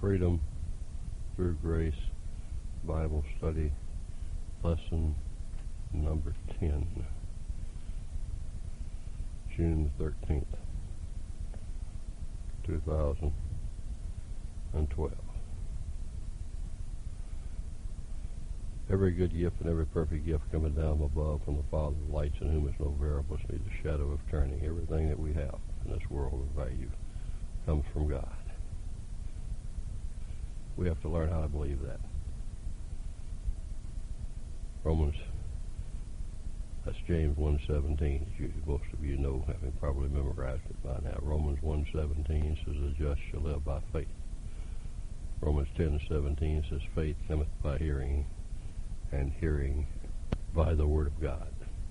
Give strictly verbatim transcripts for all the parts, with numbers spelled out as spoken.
Freedom Through Grace Bible Study, Lesson number ten, June thirteenth, two thousand twelve. Every good gift and every perfect gift coming down above from the Father of lights, in whom is no variableness, neither shadow of turning. Everything that we have in this world of value comes from God. We have to learn how to believe that. Romans, that's James one seventeen, as you, most of you know, having probably memorized it by now. Romans one seventeen says, the just shall live by faith. Romans ten seventeen says, faith cometh by hearing, and hearing by the Word of God.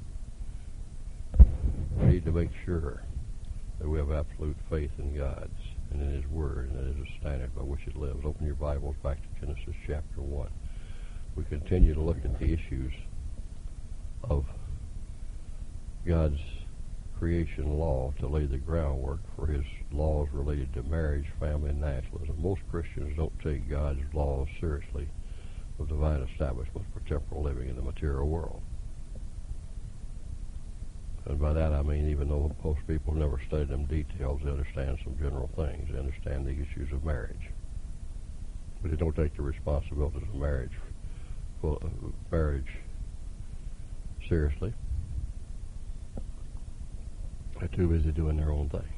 We need to make sure that we have absolute faith in God's and in His Word, and that is a standard by which it lives. Open your Bibles back to Genesis chapter one. We continue to look at the issues of God's creation law to lay the groundwork for His laws related to marriage, family, and nationalism. Most Christians don't take God's laws seriously of divine establishment for temporal living in the material world. And by that I mean, even though most people never study them details, they understand some general things. They understand the issues of marriage. But they don't take the responsibilities of marriage, well, uh, marriage seriously. They're too busy doing their own thing.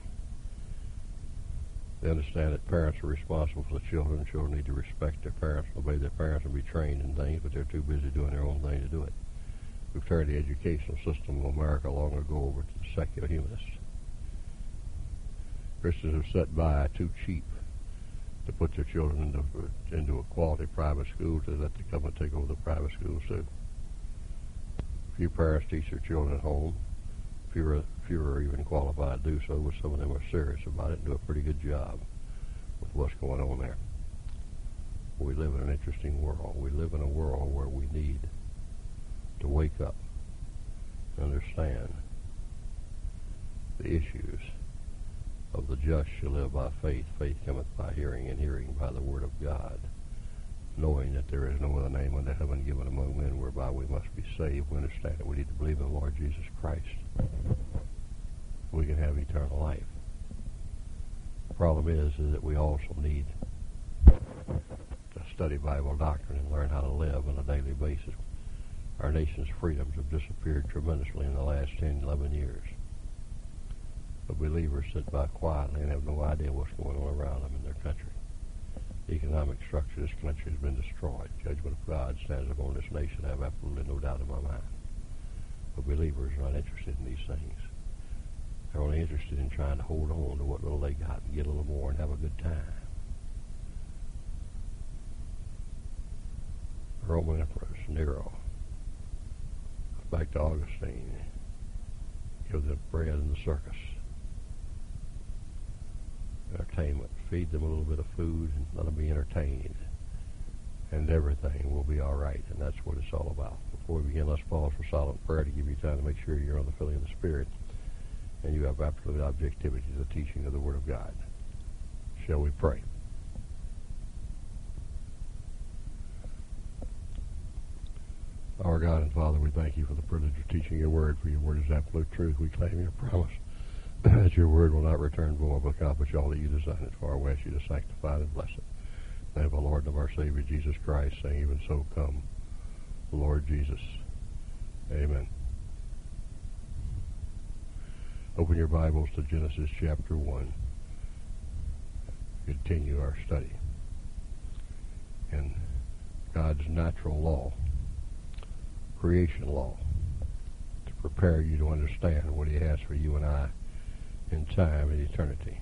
They understand that parents are responsible for the children. Children need to respect their parents, obey their parents, and be trained in things, but they're too busy doing their own thing to do it. We've turned the educational system of America long ago over to the secular humanists. Christians have sat by too cheap to put their children into, into a quality private school to let them come and take over the private schools too. Few parents teach their children at home. Fewer, fewer are even qualified to do so, but some of them are serious about it and do a pretty good job with what's going on there. We live in an interesting world. We live in a world where we need to wake up and understand the issues of the just shall live by faith. Faith cometh by hearing, and hearing by the Word of God, knowing that there is no other name under heaven given among men whereby we must be saved. We understand that we need to believe in the Lord Jesus Christ. We can have eternal life. The problem is, is that we also need to study Bible doctrine and learn how to live on a daily basis. Our nation's freedoms have disappeared tremendously in the last ten, eleven years. But believers sit by quietly and have no idea what's going on around them in their country. The economic structure of this country has been destroyed. Judgment of God stands upon this nation. I have absolutely no doubt in my mind. But believers are not interested in these things. They're only interested in trying to hold on to what little they got and get a little more and have a good time. The Roman Emperor Nero, back to Augustine, give them bread in the circus, entertainment, feed them a little bit of food and let them be entertained, and everything will be all right. And that's what it's all about. Before we begin, let's pause for silent prayer to give you time to make sure you're on the filling of the Spirit and you have absolute objectivity to the teaching of the Word of God. Shall we pray? Our God and Father, we thank you for the privilege of teaching your Word, for your Word is absolute truth. We claim your promise that your Word will not return void, but accomplish all that you design it for. We ask you to sanctify it and bless it. In the name of the Lord and of our Savior, Jesus Christ, saying, even so come, Lord Jesus. Amen. Open your Bibles to Genesis chapter one. Continue our study in God's natural law, creation law, to prepare you to understand what He has for you and I in time and eternity.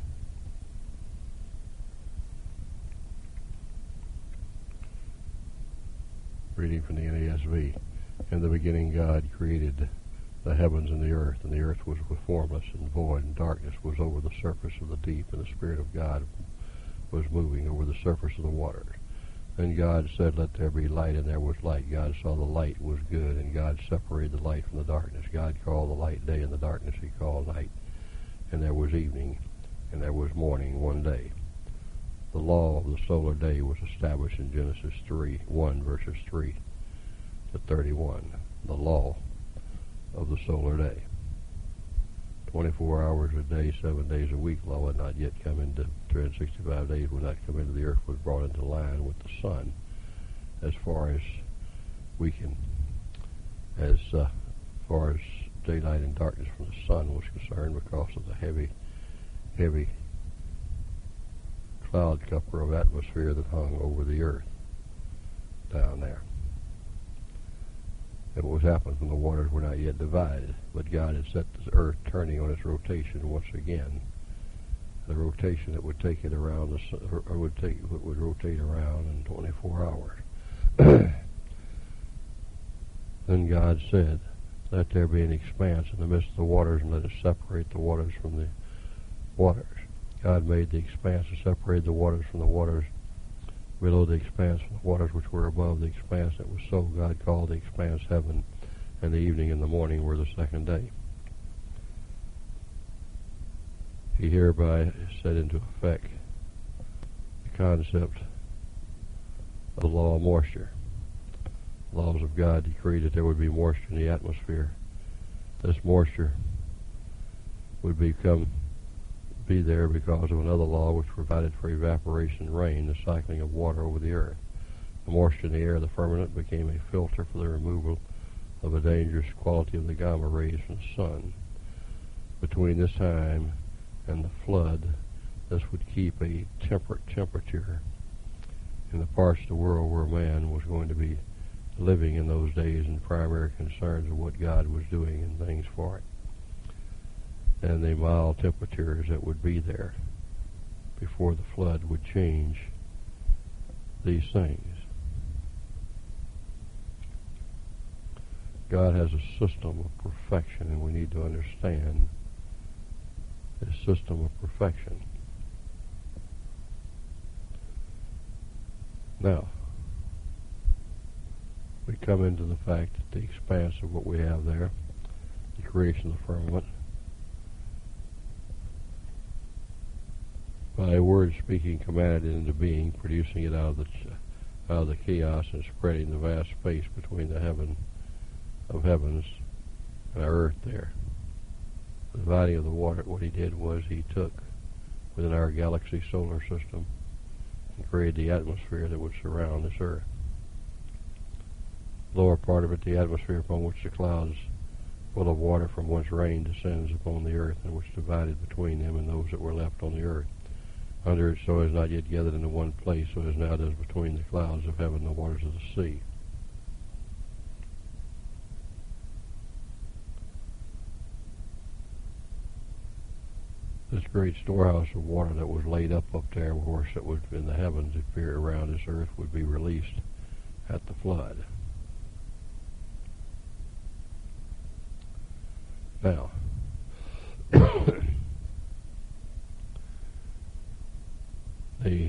Reading from the N A S V. In the beginning God created the heavens and the earth, and the earth was formless and void, and darkness was over the surface of the deep, and the Spirit of God was moving over the surface of the waters. Then God said, let there be light, and there was light. God saw the light was good, and God separated the light from the darkness. God called the light day, and the darkness He called night. And there was evening, and there was morning one day. the law of the solar day was established in Genesis three, one, verses three to thirty-one. The law of the solar day. twenty-four hours a day, seven days a week. Law had not yet come into three hundred sixty-five days would not come into the earth, was brought into line with the sun as far as we can, as uh, far as daylight and darkness from the sun was concerned, because of the heavy, heavy cloud cover of atmosphere that hung over the earth down there. It was happening when the waters were not yet divided, but God had set the earth turning on its rotation once again. The rotation that would take it around the sun, or would take it would rotate around in twenty-four hours. Then God said, "Let there be an expanse in the midst of the waters, and let it separate the waters from the waters." God made the expanse and separated the waters from the waters below the expanse from the waters which were above the expanse. It was so. God called the expanse heaven, and the evening and the morning were the second day. He hereby set into effect the concept of the law of moisture. The laws of God decreed that there would be moisture in the atmosphere. This moisture would become be there because of another law which provided for evaporation and rain, the cycling of water over the earth. The moisture in the air of the firmament became a filter for the removal of a dangerous quality of the gamma rays from the sun. Between this time and the flood, this would keep a temperate temperature in the parts of the world where man was going to be living in those days, and primary concerns of what God was doing and things for it, and the mild temperatures that would be there before the flood would change these things. God has a system of perfection, and we need to understand his system of perfection. Now, we come into the fact that the expanse of what we have there, the creation of the firmament, by a word speaking, commanded it into being, producing it out of the out of the chaos and spreading the vast space between the heaven of heavens and our earth there. The dividing of the water, what he did was he took within our galaxy solar system and created the atmosphere that would surround this earth. Lower part of it, the atmosphere upon which the clouds full of water from whence rain descends upon the earth, and which divided between them and those that were left on the earth. Under it so is not yet gathered into one place, so as now does between the clouds of heaven and the waters of the sea. This great storehouse of water that was laid up up there, of course, that was in the heavens, appear around this earth, would be released at the flood. Now, the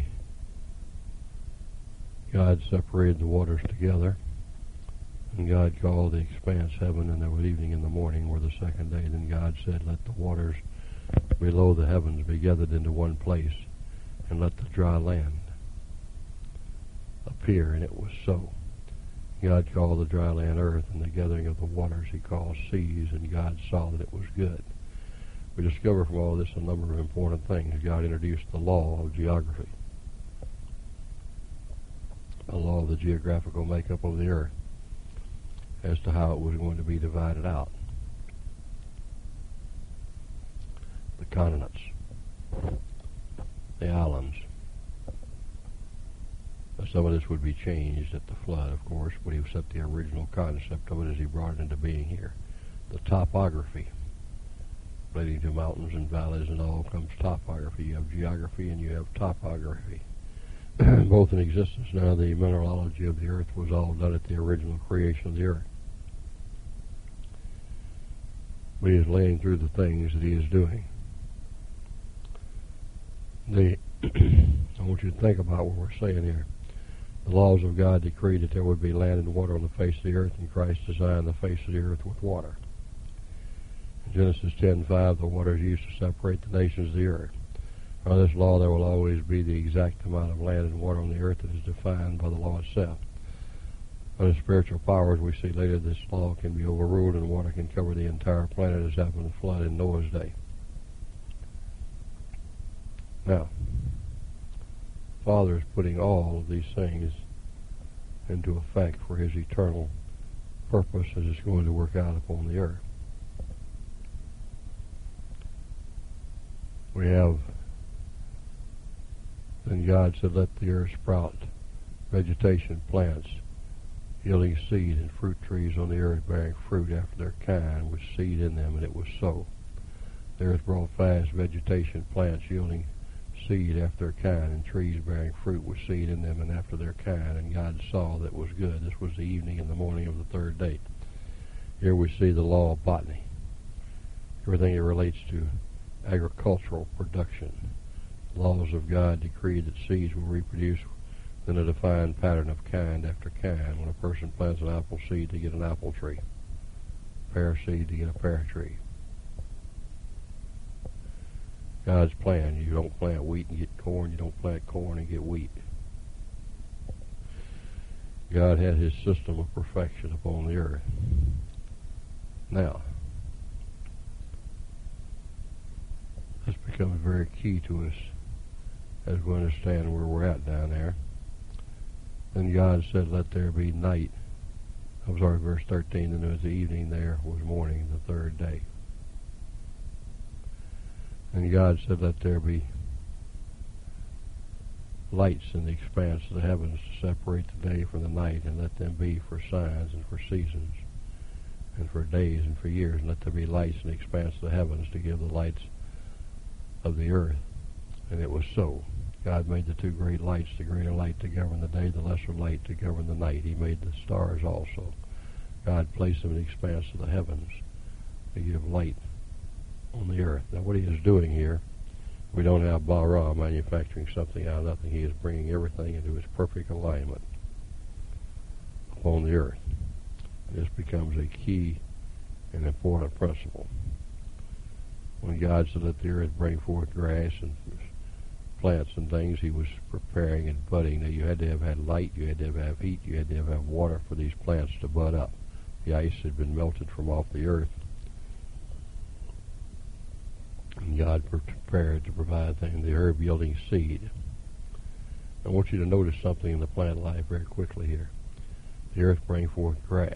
God separated the waters together, and God called the expanse heaven, and there was evening and the morning were the second day. Then God said, "Let the waters below the heavens be gathered into one place, and let the dry land appear." And it was so. God called the dry land earth, and the gathering of the waters he called seas, and God saw that it was good. We discover from all this a number of important things. God introduced the law of geography, a law of the geographical makeup of the earth, as to how it was going to be divided out. The continents, the islands. Now, some of this would be changed at the flood, of course, but he set the original concept of it as he brought it into being here. The topography, relating to mountains and valleys and all, comes topography. You have geography and you have topography, both in existence. Now, the mineralogy of the earth was all done at the original creation of the earth. But he is laying through the things that he is doing. The I want you to think about what we're saying here. The laws of God decreed that there would be land and water on the face of the earth, and Christ designed the face of the earth with water. In Genesis ten five, the waters used to separate the nations of the earth. By this law there will always be the exact amount of land and water on the earth that is defined by the law itself. Under spiritual powers, we see later this law can be overruled and water can cover the entire planet, as happened in the flood in Noah's day. Now, Father is putting all of these things into effect for his eternal purpose as it's going to work out upon the earth. We have, then God said, let the earth sprout vegetation, plants, yielding seed, and fruit trees on the earth bearing fruit after their kind, with seed in them, and it was so. The earth brought fast vegetation, plants yielding seed after their kind, and trees bearing fruit with seed in them and after their kind, and God saw that it was good. This was the evening and the morning of the third day. Here we see the law of botany. Everything that relates to agricultural production. The laws of God decreed that seeds will reproduce in a defined pattern of kind after kind. When a person plants an apple seed to get an apple tree, pear seed to get a pear tree. God's plan. You don't plant wheat and get corn. You don't plant corn and get wheat. God had his system of perfection upon the earth. Now, this becomes very key to us as we understand where we're at down there. Then God said, let there be night. I'm sorry, verse thirteen, and there was the evening, there was morning, the third day. And God said, let there be lights in the expanse of the heavens to separate the day from the night, and let them be for signs and for seasons and for days and for years, and let there be lights in the expanse of the heavens to give the lights of the earth. And it was so. God made the two great lights, the greater light to govern the day, the lesser light to govern the night. He made the stars also. God placed them in the expanse of the heavens to give light on the earth. Now what he is doing here, we don't have Bara manufacturing something out of nothing. He is bringing everything into its perfect alignment upon the earth. This becomes a key and important principle. When God said, let the earth bring forth grass and plants and things, he was preparing and budding. Now you had to have had light, you had to have, have heat, you had to have, have water for these plants to bud up. The ice had been melted from off the earth, and God prepared to provide things, the herb yielding seed. I want you to notice something in the plant life very quickly here. The earth bring forth grass,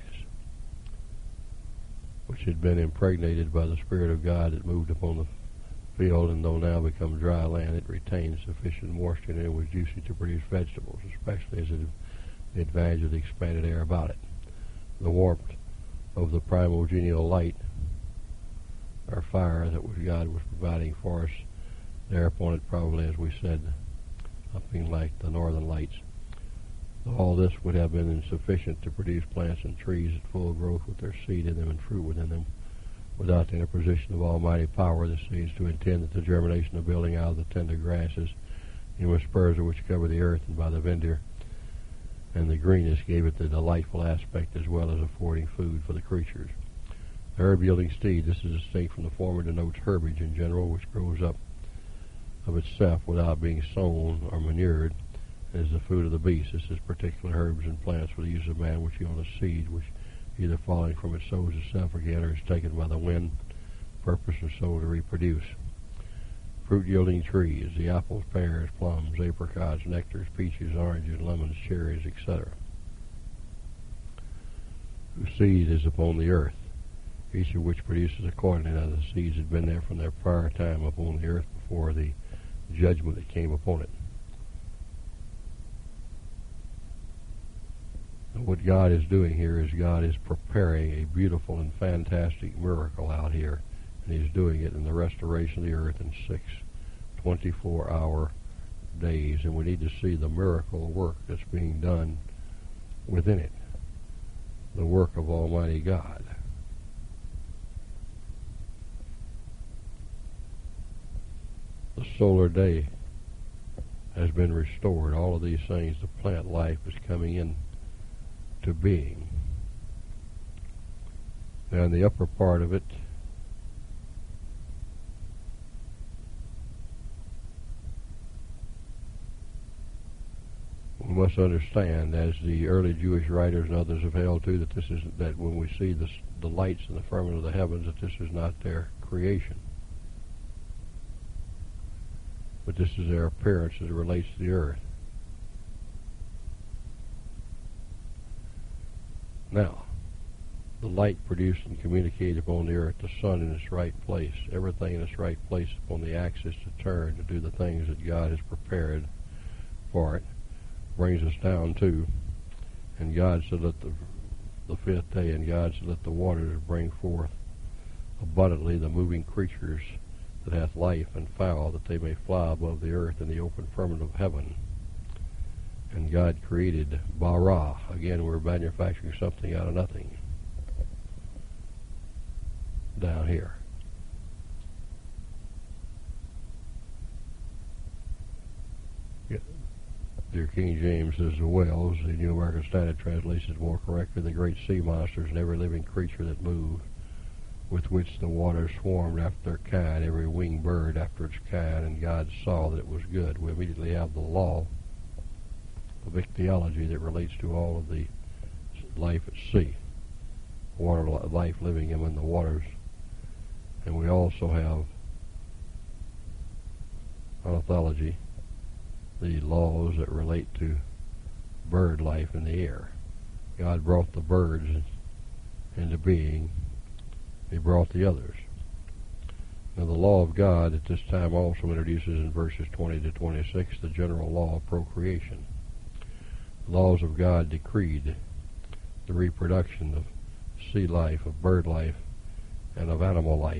which had been impregnated by the Spirit of God that moved upon the field, and though now become dry land, it retained sufficient moisture, and it was juicy to produce vegetables, especially as it had the advantage of the expanded air about it. The warmth of the primogenial light, or fire, that was God was providing for us there upon it, probably, as we said, something like the northern lights. All this would have been insufficient to produce plants and trees at full growth with their seed in them and fruit within them, without the interposition of almighty power. This seems to intend that the germination of building out of the tender grasses, numerous spurs which cover the earth, and by the verdure and the greenness gave it the delightful aspect, as well as affording food for the creatures. The herb-yielding seed, this is distinct from the former, denotes herbage in general, which grows up of itself without being sown or manured, and is the food of the beast. This is particular herbs and plants for the use of man, which yield a seed, which either falling from it sows itself again, or is taken by the wind, purpose or soul to reproduce. Fruit-yielding trees, the apples, pears, plums, apricots, nectars, peaches, oranges, lemons, cherries, et cetera, whose seed is upon the earth, each of which produces accordingly. Now the seeds had been there from their prior time upon the earth before the judgment that came upon it. And what God is doing here is God is preparing a beautiful and fantastic miracle out here, and he's doing it in the restoration of the earth in six twenty-four hour days, and we need to see the miracle work that's being done within it, the work of Almighty God. The solar day has been restored. All of these things, the plant life is coming in to being. Now in the upper part of it, must understand, as the early Jewish writers and others have held to, that this is that when we see the, the lights in the firmament of the heavens, that this is not their creation, but this is their appearance as it relates to the earth. Now, the light produced and communicated upon the earth, the sun in its right place, everything in its right place upon the axis to turn to do the things that God has prepared for it, brings us down to, and God said, let the, the fifth day, and God said, let the waters bring forth abundantly the moving creatures that hath life, and fowl, that they may fly above the earth in the open firmament of heaven. And God created bara. Again, we're manufacturing something out of nothing down here. Yeah. Dear King James says the whales, the New American Standard Translation is more correctly, the great sea monsters and every living creature that moved, with which the waters swarmed after their kind, every winged bird after its kind, and God saw that it was good. We immediately have the law of ichthyology that relates to all of the life at sea, water life living in the waters. And we also have ornithology, the laws that relate to bird life in the air. God brought the birds into being. He brought the others. Now the law of God at this time also introduces in verses twenty to twenty-six the general law of procreation. The laws of God decreed the reproduction of sea life, of bird life, and of animal life,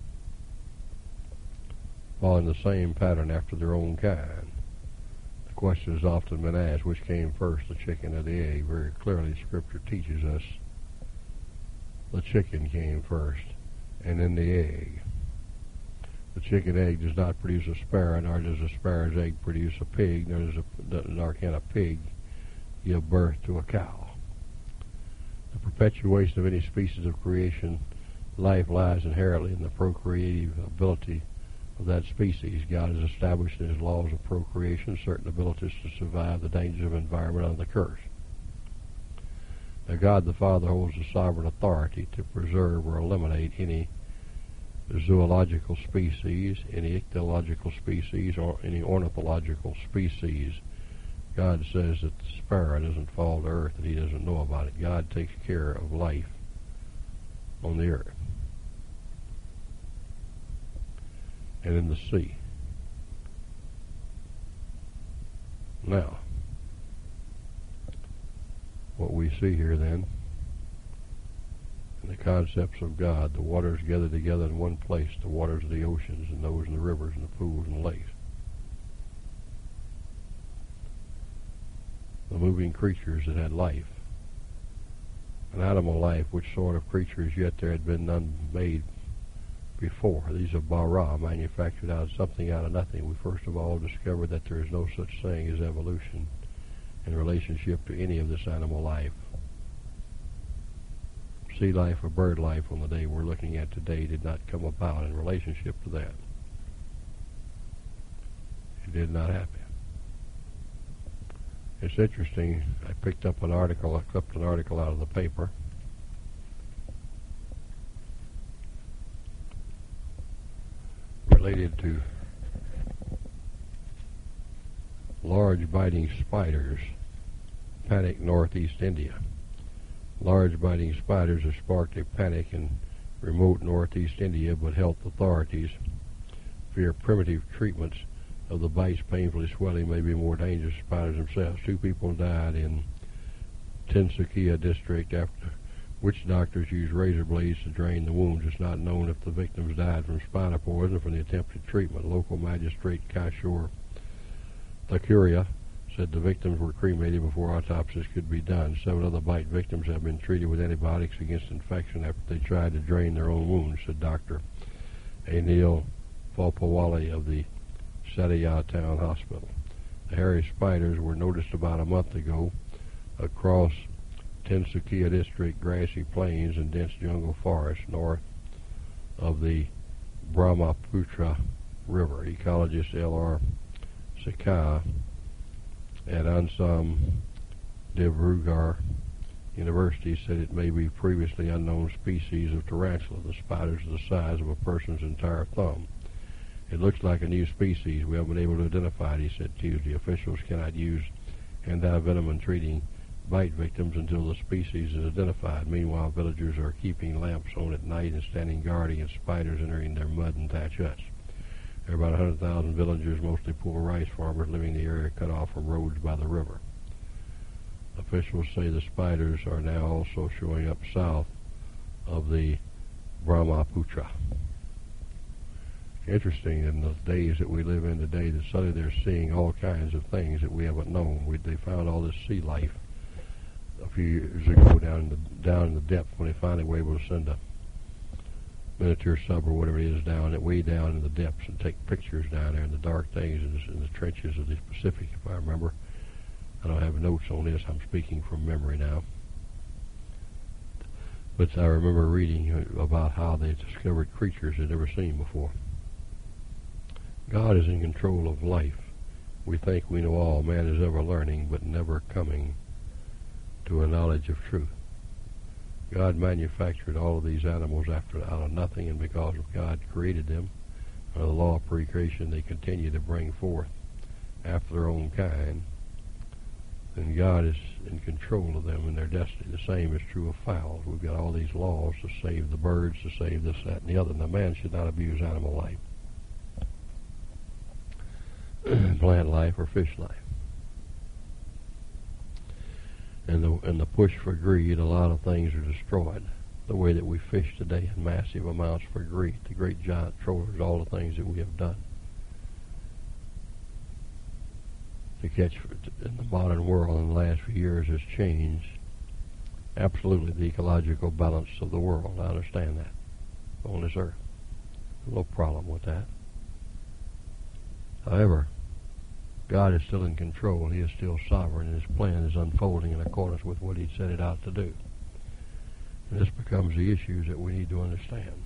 following the same pattern after their own kind. The question has often been asked, which came first, the chicken or the egg? Very clearly Scripture teaches us the chicken came first, and then the egg. The chicken egg does not produce a sparrow, nor does a sparrow's egg produce a pig, nor, does a, nor can a pig give birth to a cow. The perpetuation of any species of creation life lies inherently in the procreative ability of that species. God has established in his laws of procreation certain abilities to survive the dangers of environment and the curse. Now God the Father holds the sovereign authority to preserve or eliminate any zoological species, any ichthyological species, or any ornithological species. God says that the sparrow doesn't fall to earth and he doesn't know about it. God takes care of life on the earth and in the sea. Now, what we see here then, in the concepts of God, the waters gather together in one place, the waters of the oceans and those in the rivers and the pools and the lakes. The moving creatures that had life, an animal life, which sort of creatures yet there had been none made before. These are bara, manufactured out of something out of nothing. We first of all discovered that there is no such thing as evolution in relationship to any of this animal life. Sea life or bird life on the day we're looking at today did not come about in relationship to that. It did not happen. It's interesting, I picked up an article, I clipped an article out of the paper. Related to large biting spiders panic northeast India. Large biting spiders have sparked a panic in remote northeast India, but health authorities fear primitive treatments of the bites painfully swelling may be more dangerous to spiders themselves. Two people died in Tinsukia district after witch doctors used razor blades to drain the wounds. It's not known if the victims died from spinal poison or from the attempted treatment. Local magistrate Kishore Thakuria said the victims were cremated before autopsies could be done. Seven other bite victims have been treated with antibiotics against infection after they tried to drain their own wounds, said Doctor Anil Falpawali of the Sadia Town Hospital. The hairy spiders were noticed about a month ago across Tinsukia district, grassy plains and dense jungle forest north of the Brahmaputra River. Ecologist L R Sikha at Ansam Devrugar University said it may be previously unknown species of tarantula. The spiders are the size of a person's entire thumb. It looks like a new species. We haven't been able to identify it, he said Tuesday. Officials cannot use anti-venom in treating bite victims until the species is identified. Meanwhile, villagers are keeping lamps on at night and standing guard against spiders entering their mud and thatch huts. There are about one hundred thousand villagers, mostly poor rice farmers, living in the area cut off from roads by the river. Officials say the spiders are now also showing up south of the Brahmaputra. Interesting, in the days that we live in today, that suddenly they're seeing all kinds of things that we haven't known. We, they found all this sea life a few years ago down in the, down in the depth when they finally were able to send a miniature sub or whatever it is down, it way down in the depths and take pictures down there in the dark things in, in the trenches of the Pacific, if I remember. I don't have notes on this. I'm speaking from memory now. But I remember reading about how they discovered creatures they'd never seen before. God is in control of life. We think we know all. Man is ever learning, but never coming to a knowledge of truth. God manufactured all of these animals after out of nothing, and because of God created them, under the law of pre-creation, they continue to bring forth after their own kind. And God is in control of them and their destiny. The same is true of fowls. We've got all these laws to save the birds, to save this, that, and the other. Now, man should not abuse animal life, plant life, or fish life. And the, and the push for greed, a lot of things are destroyed. The way that we fish today in massive amounts for greed, the great giant trawlers, all the things that we have done to catch in the modern world in the last few years has changed absolutely the ecological balance of the world. I understand that on this earth. No problem with that. However, God is still in control. He is still sovereign, and His plan is unfolding in accordance with what He set it out to do. And this becomes the issues that we need to understand.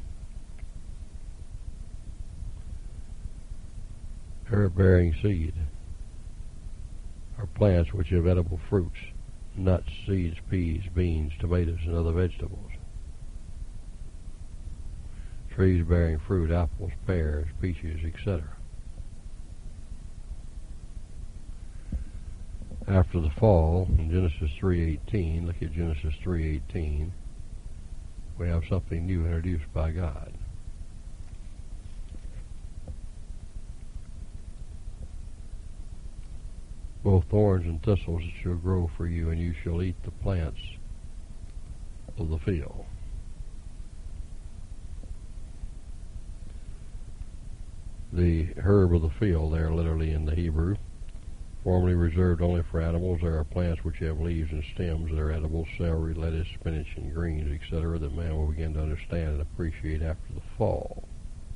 Herb-bearing seed are plants which have edible fruits, nuts, seeds, peas, beans, tomatoes, and other vegetables. Trees bearing fruit, apples, pears, peaches, et cetera. After the fall, in Genesis three eighteen, look at Genesis three eighteen, we have something new introduced by God. Both thorns and thistles shall grow for you, and you shall eat the plants of the field. The herb of the field there, literally in the Hebrew, formerly reserved only for animals. There are plants which have leaves and stems that are edible: celery, lettuce, spinach, and greens, et cetera, that man will begin to understand and appreciate after the fall.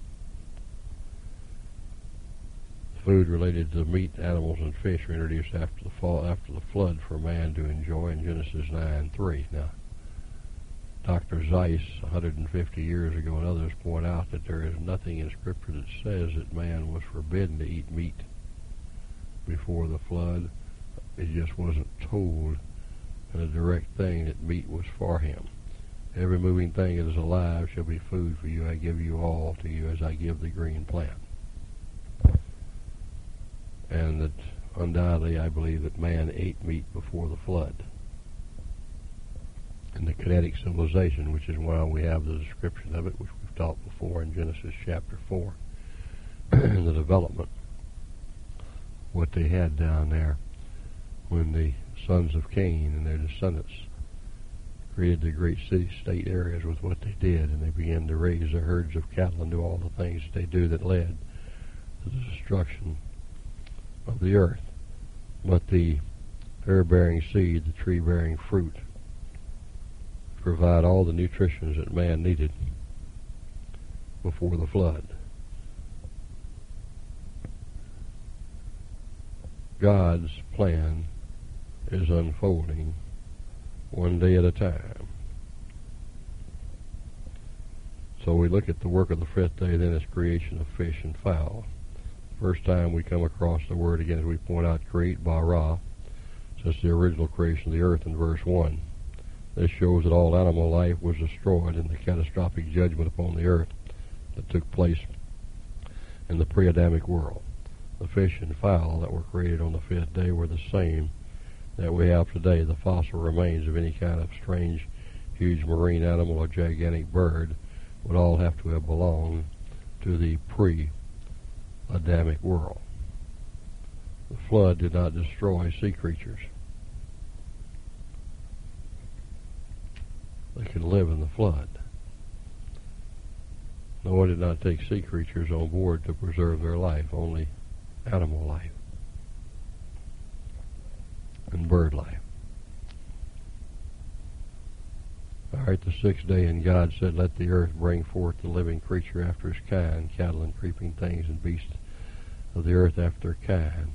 Food related to meat, animals, and fish are introduced after the fall, after the flood, for man to enjoy in Genesis nine three. Now, Doctor Zeiss, one hundred fifty years ago, and others point out that there is nothing in Scripture that says that man was forbidden to eat meat before the flood. It just wasn't told in a direct thing that meat was for him. Every moving thing that is alive shall be food for you. I give you all to you as I give the green plant. And that undoubtedly I believe that man ate meat before the flood. In the kinetic civilization, which is why we have the description of it, which we've taught before in Genesis chapter four, and the development, what they had down there when the sons of Cain and their descendants created the great city-state areas with what they did, and they began to raise their herds of cattle and do all the things that they do that led to the destruction of the earth. But the herb-bearing seed, the tree-bearing fruit, provide all the nutrition that man needed before the flood. God's plan is unfolding one day at a time. So we look at the work of the fifth day, then its creation of fish and fowl. First time we come across the word, again, as we point out, create, bara, since the original creation of the earth in verse one. This shows that all animal life was destroyed in the catastrophic judgment upon the earth that took place in the pre-Adamic world. The fish and fowl that were created on the fifth day were the same that we have today. The fossil remains of any kind of strange, huge marine animal or gigantic bird would all have to have belonged to the pre-Adamic world. The flood did not destroy sea creatures. They could live in the flood. Noah did not take sea creatures on board to preserve their life, only animal life and bird life. All right, the sixth day, and God said, let the earth bring forth the living creature after his kind, cattle and creeping things and beasts of the earth after their kind,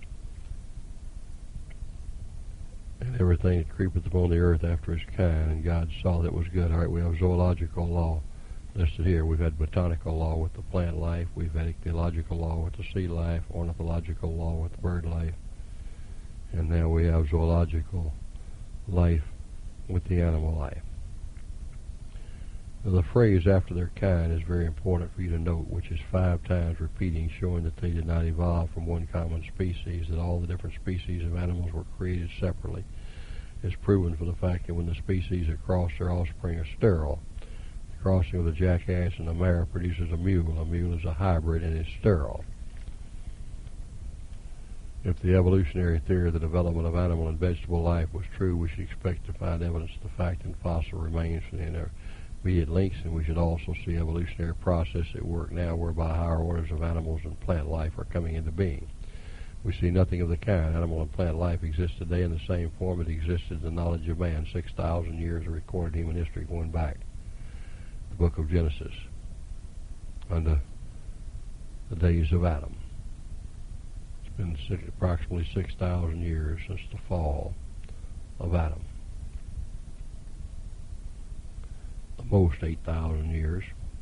and everything that creepeth upon the earth after his kind. And God saw that it was good. All right, we have zoological law listed here. We've had botanical law with the plant life. We've had ecological law with the sea life, ornithological law with the bird life, and now we have zoological life with the animal life. Now, the phrase after their kind is very important for you to note, which is five times repeating, showing that they did not evolve from one common species, that all the different species of animals were created separately. It's proven from the fact that when the species that cross, their offspring are sterile. The crossing of the jackass and the mare produces a mule. A mule is a hybrid and is sterile. If the evolutionary theory of the development of animal and vegetable life was true, we should expect to find evidence of the fact in fossil remains from the intermediate links, and we should also see evolutionary process at work now whereby higher orders of animals and plant life are coming into being. We see nothing of the kind. Animal and plant life exists today in the same form it existed in the knowledge of man. Six thousand years of recorded human history going back to the book of Genesis under the days of Adam. Been six, approximately six thousand years since the fall of Adam. The most eight thousand years.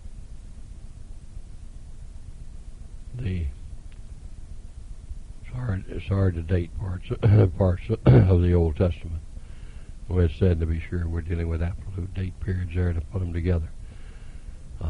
The it's hard, it's hard to date parts parts of the Old Testament. Well, it's said, to be sure, we're dealing with absolute date periods there to put them together. Uh,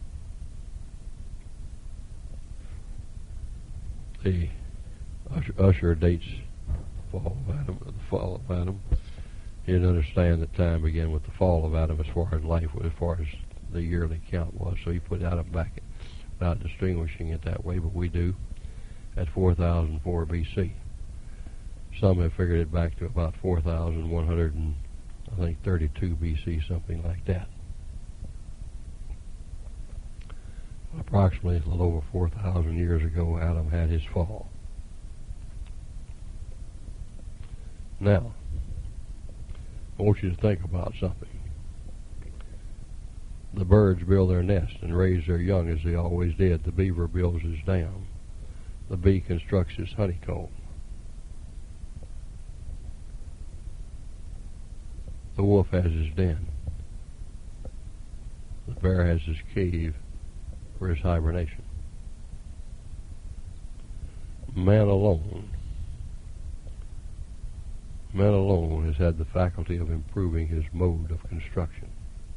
the Usher, Usher dates the fall of Adam. The fall of Adam. He didn't understand that time began with the fall of Adam as far as life was, as far as the yearly count was. So he put Adam back without distinguishing it that way, but we do at four thousand four B C. Some have figured it back to about four thousand one hundred and I think thirty-two B C, something like that. Approximately a little over four thousand years ago, Adam had his fall. Now, I want you to think about something. The birds build their nest and raise their young as they always did. The beaver builds his dam. The bee constructs his honeycomb. The wolf has his den. The bear has his cave for his hibernation. Man alone Man alone has had the faculty of improving his mode of construction.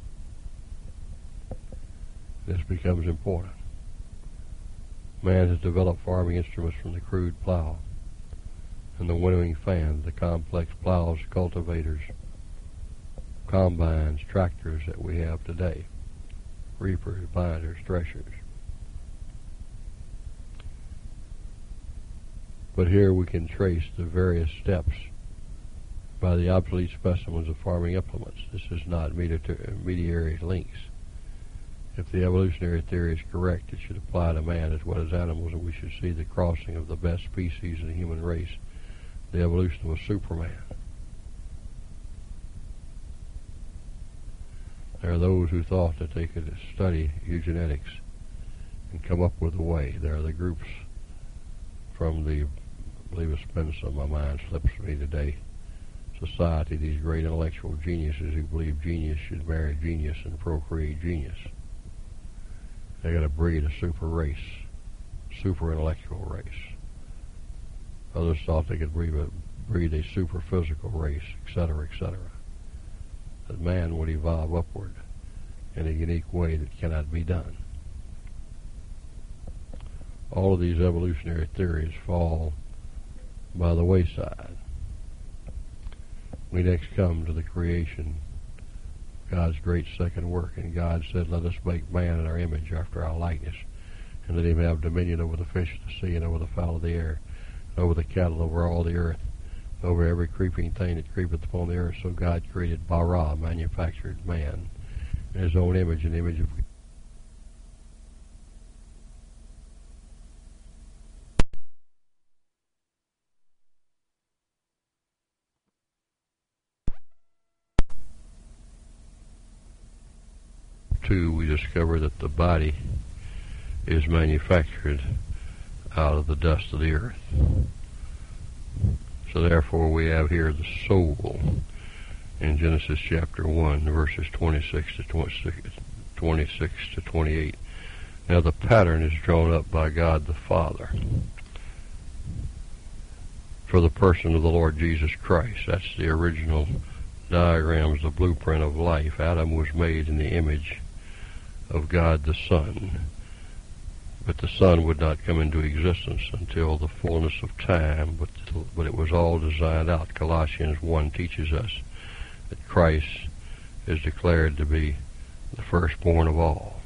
This becomes important. Man has developed farming instruments from the crude plow and the winnowing fan, the complex plows, cultivators, combines, tractors that we have today, reapers, binders, threshers. But here we can trace the various steps by the obsolete specimens of farming implements. This is not mediary links. If the evolutionary theory is correct, it should apply to man as well as animals, and we should see the crossing of the best species in the human race, the evolution of a Superman. There are those who thought that they could study eugenetics and come up with a way. There are the groups from the, I believe it's been some of my mind slips me today, society, these great intellectual geniuses who believe genius should marry genius and procreate genius. They got to breed a super race, super intellectual race. Others thought they could breed a, breed a superphysical race, et cetera, et cetera. That man would evolve upward in a unique way that cannot be done. All of these evolutionary theories fall by the wayside. We next come to the creation, God's great second work, and God said, "Let us make man in our image, after our likeness, and let him have dominion over the fish of the sea, and over the fowl of the air, and over the cattle, over all the earth, and over every creeping thing that creepeth upon the earth." So God created bara, manufactured man, in his own image, in the image of God. Two, we discover that the body is manufactured out of the dust of the earth. So therefore we have here the soul in Genesis chapter one, verses twenty-six to twenty-six to twenty-eight. Now the pattern is drawn up by God the Father for the person of the Lord Jesus Christ. That's the original diagrams, the blueprint of life. Adam was made in the image of God the Son, but the Son would not come into existence until the fullness of time, but, but it was all designed out. Colossians one teaches us that Christ is declared to be the firstborn of all.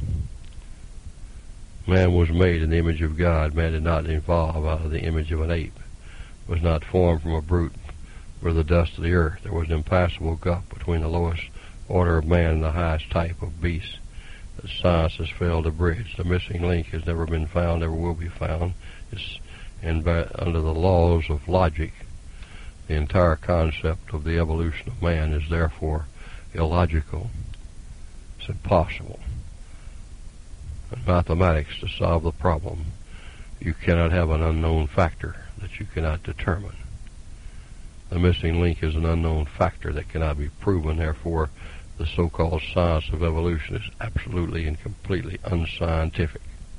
Man was made in the image of God. Man did not evolve out of the image of an ape, was not formed from a brute or the dust of the earth. There was an impassable gulf between the lowest order of man and the highest type of beast that science has failed to bridge. The missing link has never been found, never will be found. It's, and by, under the laws of logic, the entire concept of the evolution of man is therefore illogical. It's impossible. In mathematics, to solve the problem, you cannot have an unknown factor that you cannot determine. The missing link is an unknown factor that cannot be proven. Therefore, the so-called science of evolution is absolutely and completely unscientific.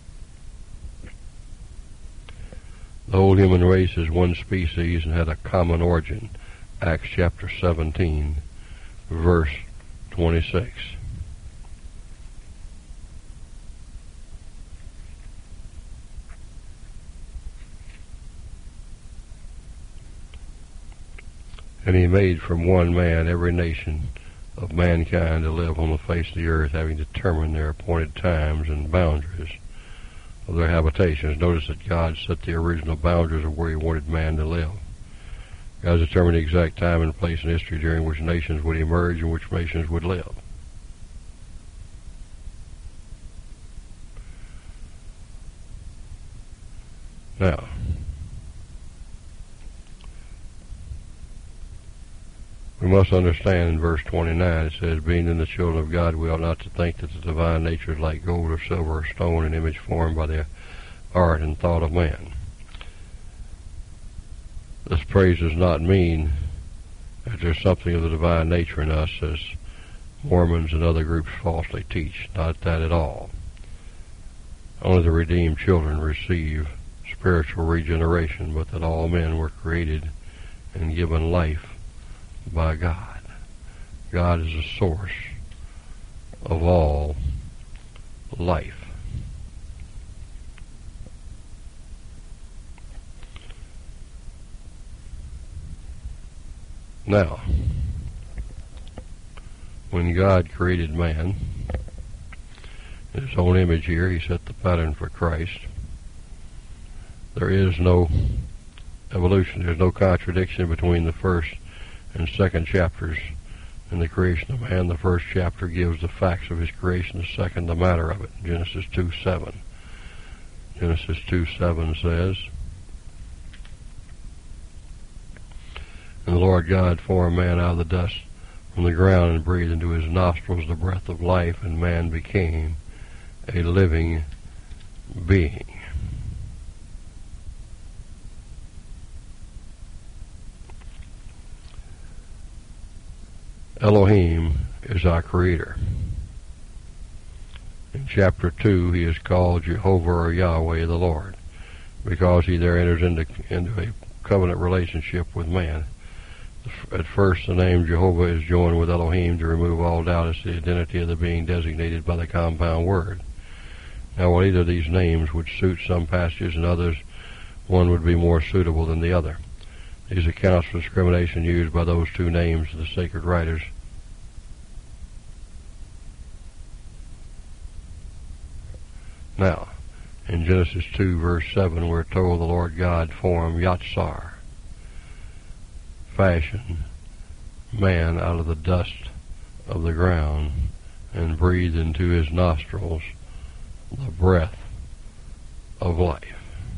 The whole human race is one species and had a common origin. Acts chapter seventeen, verse twenty-six. And he made from one man every nation of mankind to live on the face of the earth, having determined their appointed times and boundaries of their habitations. Notice that God set the original boundaries of where he wanted man to live. God determined the exact time and place in history during which nations would emerge and which nations would live. Now, we must understand in verse twenty-nine, it says, "Being in the children of God, we ought not to think that the divine nature is like gold or silver or stone, an image formed by the art and thought of man." This praise does not mean that there's something of the divine nature in us, as Mormons and other groups falsely teach. Not that at all. Only the redeemed children receive spiritual regeneration, but that all men were created and given life by God. God is the source of all life. Now, when God created man in his own image here, he set the pattern for Christ. There is no evolution. There's no contradiction between the first and second chapters in the creation of man. The first chapter gives the facts of his creation, the second the matter of it. Genesis two seven. Genesis two seven says, "And the Lord God formed man out of the dust from the ground and breathed into his nostrils the breath of life, and man became a living being." Elohim is our creator. In chapter two, he is called Jehovah or Yahweh the Lord, because he there enters into, into a covenant relationship with man. At first, the name Jehovah is joined with Elohim to remove all doubt as to the identity of the being designated by the compound word. Now, while either of these names would suit some passages and others, one would be more suitable than the other. These accounts for discrimination used by those two names of the sacred writers. Now, in Genesis two, verse seven, we're told the Lord God formed Yatsar, fashioned man out of the dust of the ground, and breathed into his nostrils the breath of life.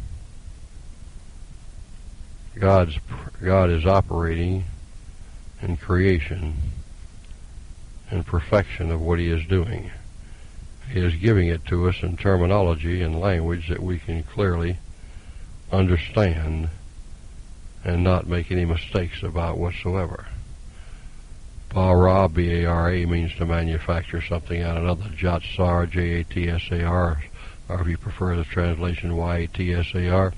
God's God is operating in creation and perfection of what He is doing. He is giving it to us in terminology and language that we can clearly understand and not make any mistakes about whatsoever. Bara, B A R A, means to manufacture something out of another. Jatsar, J A T S A R, or if you prefer the translation Y A T S A R,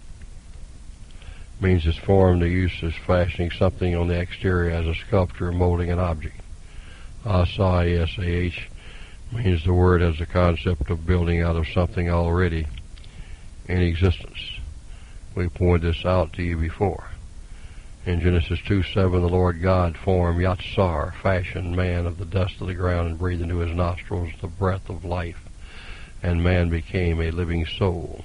means it's formed to use as fashioning something on the exterior as a sculpture molding an object. Asa, S A H, means the word has the concept of building out of something already in existence. We pointed this out to you before. In Genesis two seven, the Lord God formed Yatsar, fashioned man of the dust of the ground, and breathed into his nostrils the breath of life, and man became a living soul.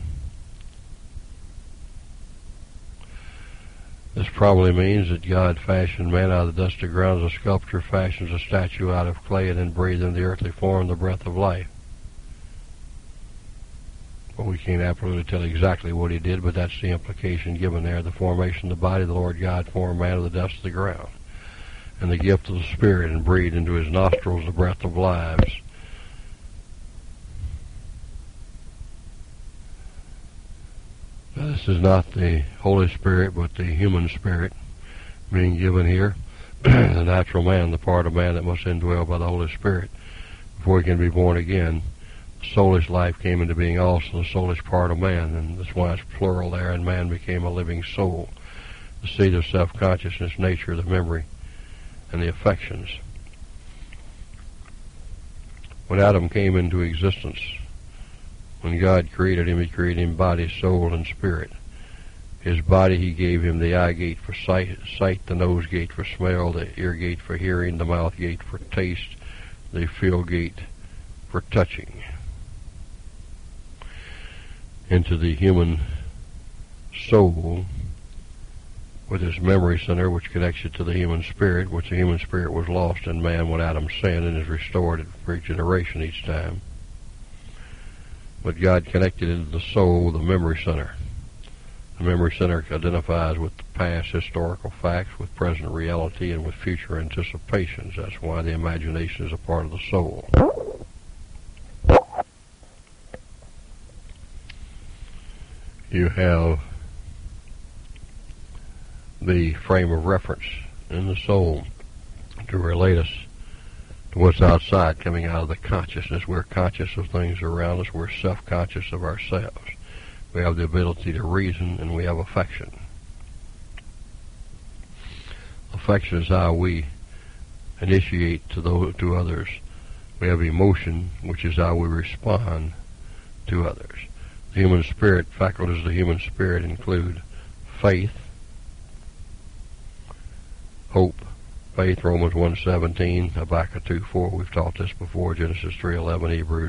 This probably means that God fashioned man out of the dust of the ground as a sculptor fashions a statue out of clay and then breathed into the earthly form the breath of life. Well, we can't absolutely tell exactly what he did, but that's the implication given there. The formation of the body, the Lord God formed man of the dust of the ground, and the gift of the Spirit, and breathed into his nostrils the breath of lives. Now, this is not the Holy Spirit, but the human spirit being given here. The natural man, the part of man that must indwell by the Holy Spirit before he can be born again. Soulish life came into being also, the soulish part of man, and that's why it's plural there, and man became a living soul, the seat of self-consciousness, nature, the memory, and the affections. When Adam came into existence, when God created him, he created him body, soul, and spirit. His body, he gave him the eye gate for sight, sight, the nose gate for smell, the ear gate for hearing, the mouth gate for taste, the feel gate for touching. Into the human soul, with its memory center, which connects it to the human spirit, which the human spirit was lost in man when Adam sinned and is restored at regeneration each time. But God connected into the soul the memory center. The memory center identifies with the past historical facts, with present reality, and with future anticipations. That's why the imagination is a part of the soul. You have the frame of reference in the soul to relate us to what's outside, coming out of the consciousness. We're conscious of things around us. We're self-conscious of ourselves. We have the ability to reason, and we have affection. Affection is how we initiate to those, to others. We have emotion, which is how we respond to others. The human spirit, faculties of the human spirit include faith, hope, faith, Romans one seventeen, Habakkuk two four, we've taught this before, Genesis three eleven, Hebrews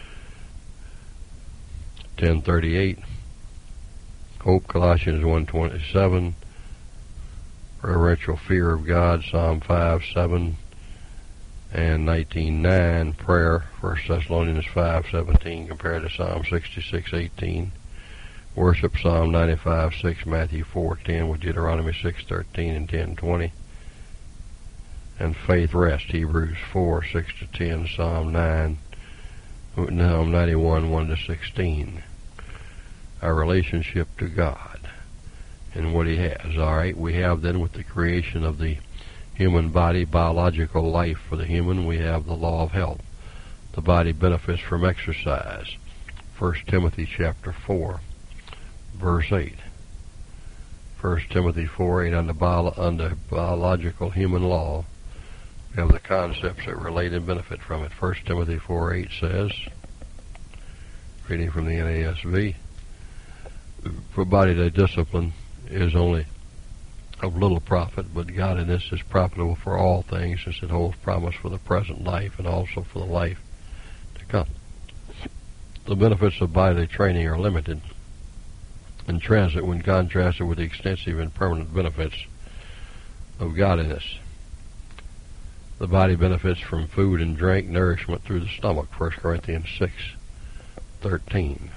ten thirty-eight, hope, Colossians one twenty-seven, reverential fear of God, Psalm five seven, and nineteen nine, prayer, First Thessalonians five seventeen, compared to Psalm sixty-six eighteen, worship, Psalm ninety-five six, Matthew four ten, with Deuteronomy six thirteen and ten twenty, and faith, rest, Hebrews four six to ten, Psalm nine, Psalm ninety-one one to sixteen. Our relationship to God and what He has. All right, we have then, with the creation of the human body, biological life for the human, we have the law of health. The body benefits from exercise. First Timothy chapter four, verse eight. First Timothy four eight, under, bio, under biological human law, we have the concepts that relate and benefit from it. First Timothy four eight says, reading from the N A S V, for bodily discipline is only of little profit, but godliness is profitable for all things, since it holds promise for the present life and also for the life to come. The benefits of bodily training are limited in transit when contrasted with the extensive and permanent benefits of godliness. The body benefits from food and drink, nourishment through the stomach, First Corinthians six thirteen.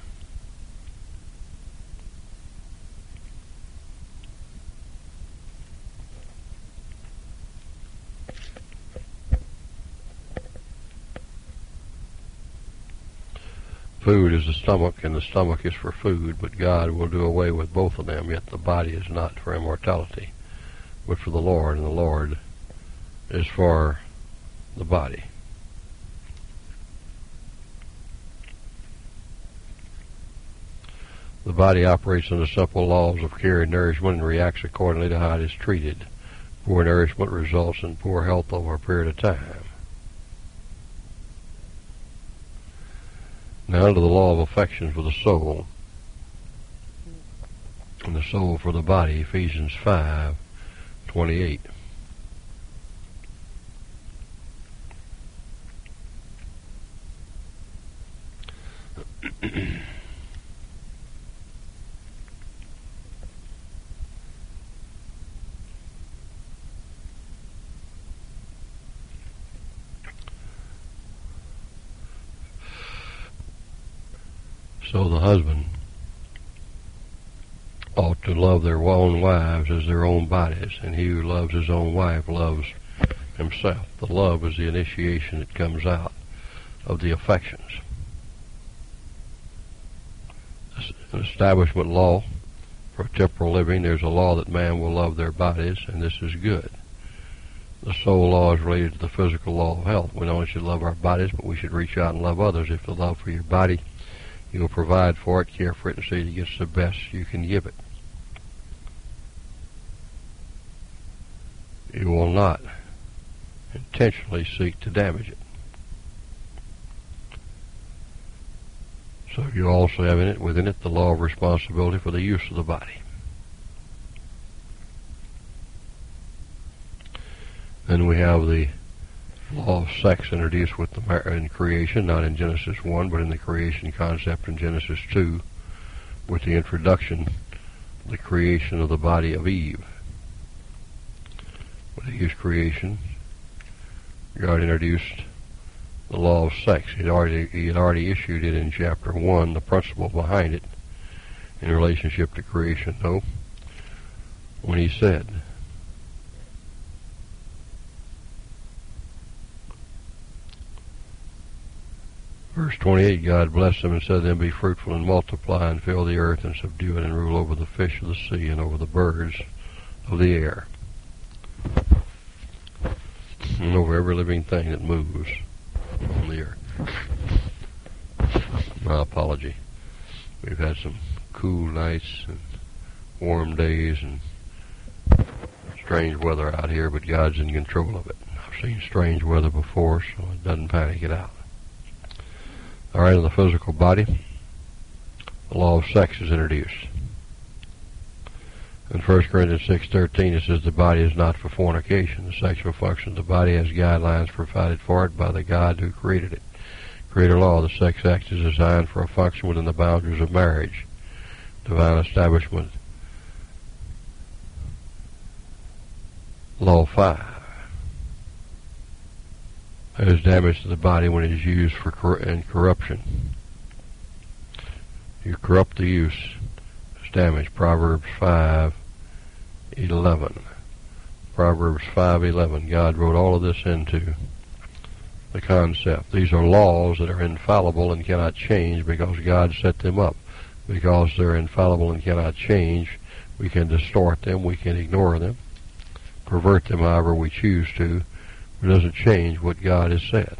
Food is the stomach, and the stomach is for food, but God will do away with both of them, yet the body is not for immortality, but for the Lord, and the Lord is for the body. The body operates under simple laws of care and nourishment and reacts accordingly to how it is treated. Poor nourishment results in poor health over a period of time. Now to the law of affection for the soul, and the soul for the body, Ephesians five twenty-eight. So the husband ought to love their own wives as their own bodies, and he who loves his own wife loves himself. The love is the initiation that comes out of the affections. An establishment law for temporal living, there's a law that man will love their bodies, and this is good. The soul law is related to the physical law of health. We not only should love our bodies, but we should reach out and love others. If the love for your body, you will provide for it, care for it, and see that it gets the best you can give it. You will not intentionally seek to damage it. So you also have in it, within it, the law of responsibility for the use of the body. Then we have the law of sex introduced with the in creation, not in Genesis one, but in the creation concept in Genesis two, with the introduction, the creation of the body of Eve. With his creation, God introduced the law of sex. He had already, he had already issued it in chapter one, the principle behind it, in relationship to creation, though, when he said, verse twenty-eight, God blessed them and said to them, be fruitful and multiply and fill the earth and subdue it and rule over the fish of the sea and over the birds of the air and over every living thing that moves on the earth. My apology. We've had some cool nights and warm days and strange weather out here, but God's in control of it. I've seen strange weather before, so it doesn't panic it out. All right, in the physical body, the law of sex is introduced. In First Corinthians six thirteen, it says the body is not for fornication. The sexual function of the body has guidelines provided for it by the God who created it. Creator law, the sex act is designed for a function within the boundaries of marriage. Divine establishment. Law five. There is damage to the body when it is used for cor- in corruption. You corrupt the use. It's damage. Proverbs five eleven. Proverbs five eleven. God wrote all of this into the concept. These are laws that are infallible and cannot change because God set them up. Because they're infallible and cannot change, we can distort them, we can ignore them, pervert them however we choose to. It doesn't change what God has said.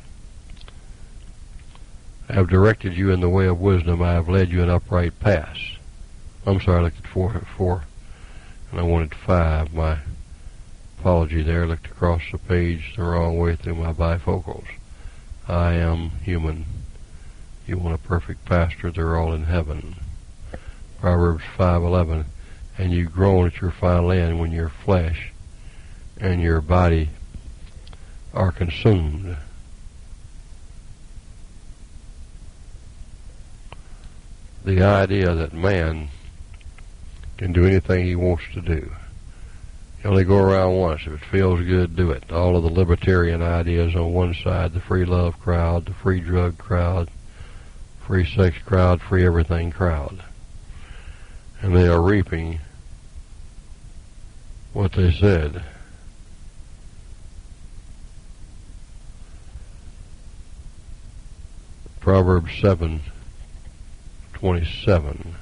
I have directed you in the way of wisdom. I have led you in upright paths. I'm sorry, I looked at four, four, And I wanted five. My apology there. Looked across the page the wrong way through my bifocals. I am human. You want a perfect pastor, they're all in heaven. Proverbs five eleven. And you groan at your final end when your flesh and your body are consumed. The idea that man can do anything he wants to do. You only go around once. If it feels good, do it. All of the libertarian ideas on one side, the free love crowd, the free drug crowd, free sex crowd, free everything crowd. And they are reaping what they said. Proverbs seven twenty-seven.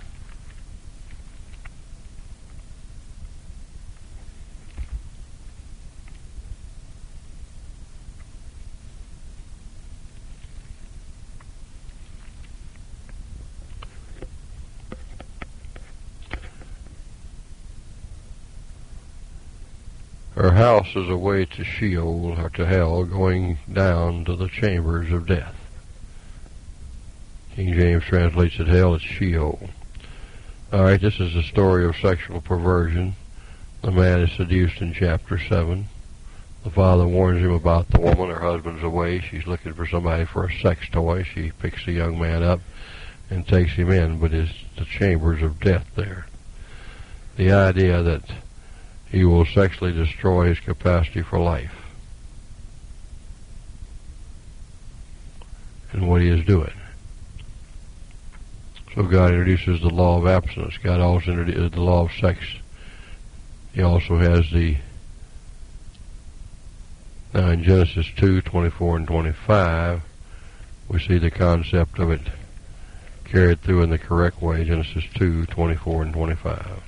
Her house is a way to Sheol, or to hell, going down to the chambers of death. King James translates it hell, it's Sheol. Alright, this is the story of sexual perversion. The man is seduced in chapter seven. The father warns him about the woman. Her husband's away. She's looking for somebody for a sex toy. She picks the young man up and takes him in, but it's the chambers of death there. The idea that he will sexually destroy his capacity for life. And what he is doing. So God introduces the law of abstinence. God also introduces the law of sex. He also has the, now in Genesis two, twenty-four and twenty-five, we see the concept of it carried through in the correct way. Genesis two, twenty-four and twenty-five.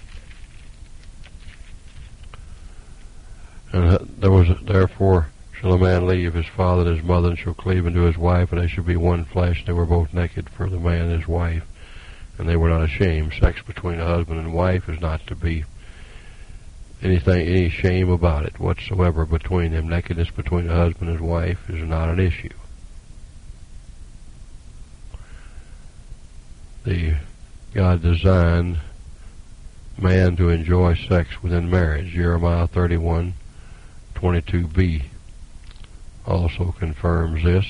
And there was, therefore shall a man leave his father and his mother, and shall cleave unto his wife, and they shall be one flesh. And they were both naked, for the man and his wife, and they were not ashamed. Sex between a husband and wife is not to be anything, any shame about it whatsoever between them. Nakedness between a husband and his wife is not an issue. The God designed man to enjoy sex within marriage. Jeremiah thirty-one twenty-two b also confirms this.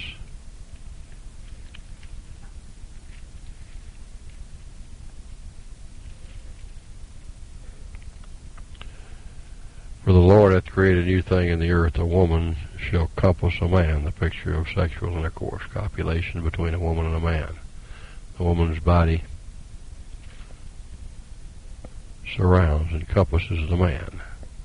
For the Lord hath created a new thing in the earth, a woman shall compass a man, the picture of sexual intercourse, copulation between a woman and a man. The woman's body surrounds and compasses the man.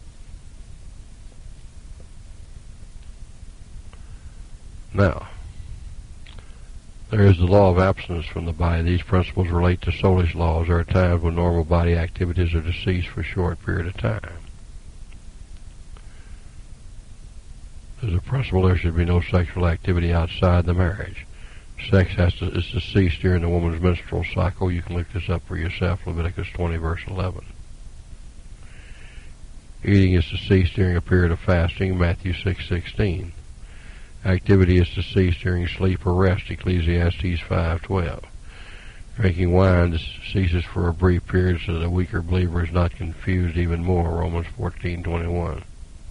Now, there is the law of abstinence from the body. These principles relate to soulish laws. There are times when normal body activities are to cease for a short period of time. There's a principle there should be no sexual activity outside the marriage. Sex has to, is to cease during the woman's menstrual cycle. You can look this up for yourself, Leviticus twenty, verse eleven. Eating is to cease during a period of fasting, Matthew six sixteen. Activity is to cease during sleep or rest, Ecclesiastes five twelve. Drinking wine ceases for a brief period so that a weaker believer is not confused even more, Romans fourteen twenty-one.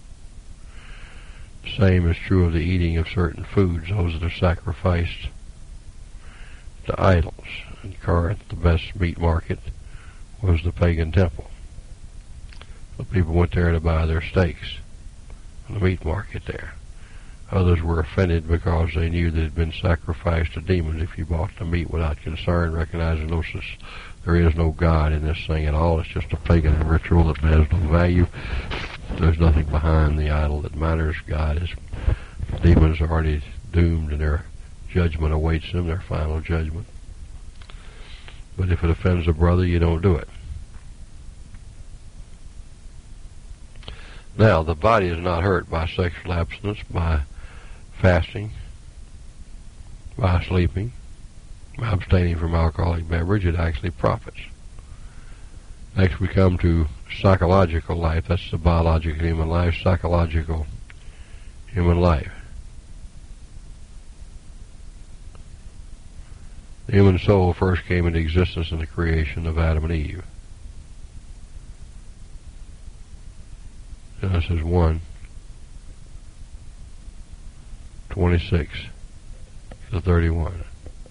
The same is true of the eating of certain foods, those that are sacrificed to idols. In Corinth, the best meat market was the pagan temple. So people went there to buy their steaks on the meat market there. Others were offended because they knew that it had been sacrificed to demons. If you bought the meat without concern, recognizing no, there is no God in this thing at all, it's just a pagan ritual that has no value. There's nothing behind the idol that matters. God is, demons are already doomed and their judgment awaits them, their final judgment. But if it offends a brother, you don't do it. Now, the body is not hurt by sexual abstinence, by fasting, by sleeping, by abstaining from alcoholic beverage. It actually profits. Next we come to psychological life. That's the biological human life, psychological human life. The human soul first came into existence in the creation of Adam and Eve. Genesis one, twenty-six to thirty-one.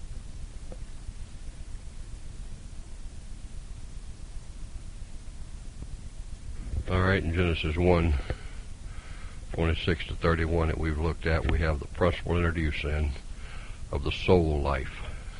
All right, in Genesis one, twenty-six to thirty-one that we've looked at, we have the principle introduced in of the soul life.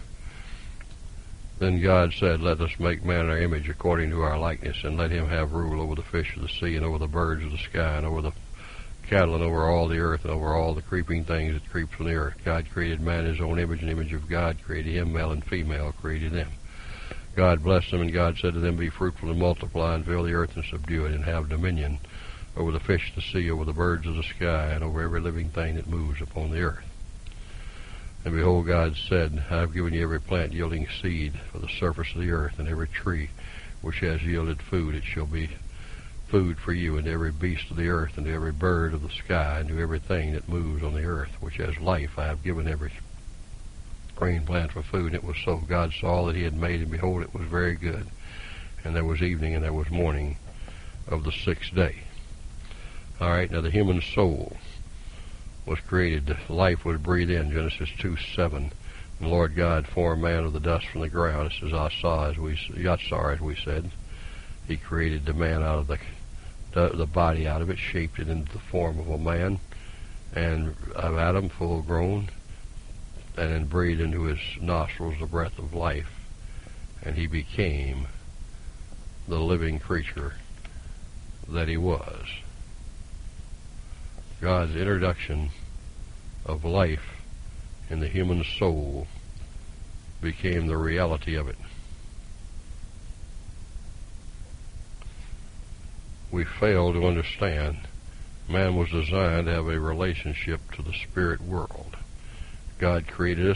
Then God said, "Let us make man in our image according to our likeness, and let him have rule over the fish of the sea, and over the birds of the sky, and over the cattle, and over all the earth, and over all the creeping things that creep from the earth." God created man in his own image, and the image of God created him, male and female created them. God blessed them, and God said to them, "Be fruitful and multiply, and fill the earth and subdue it, and have dominion over the fish of the sea, over the birds of the sky, and over every living thing that moves upon the earth." And behold, God said, "I have given you every plant yielding seed for the surface of the earth, and every tree which has yielded food. It shall be food for you, and to every beast of the earth, and to every bird of the sky, and to everything that moves on the earth, which has life. I have given every green plant for food." And it was so. God saw that he had made, and behold, it was very good. And there was evening, and there was morning of the sixth day. All right, now the human soul was created. Life was breathed in. Genesis two seven. And the Lord God formed man of the dust from the ground. This is Asar, as we Yatsar, as we said. He created the man out of the, the the body out of it, shaped it into the form of a man, and of Adam, full grown, and then breathed into his nostrils the breath of life, and he became the living creature that he was. God's introduction of life in the human soul became the reality of it. We fail to understand man was designed to have a relationship to the spirit world. God created us.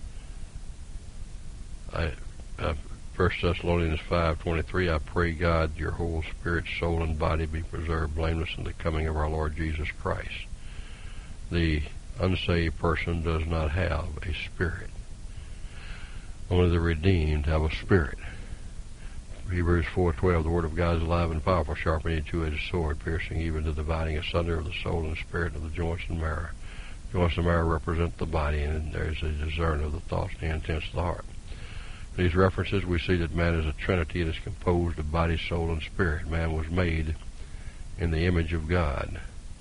I, uh, First Thessalonians five twenty-three, I pray God your whole spirit, soul, and body be preserved blameless in the coming of our Lord Jesus Christ. The unsaved person does not have a spirit. Only the redeemed have a spirit. Hebrews four twelve, the word of God is alive and powerful, sharper than a two-edged sword, piercing even to dividing asunder of the soul and spirit, of the joints and marrow. Joints and marrow represent the body, and there is a discern of the thoughts and the intents of the heart. In these references, we see that man is a trinity and is composed of body, soul, and spirit. Man was made in the image of God,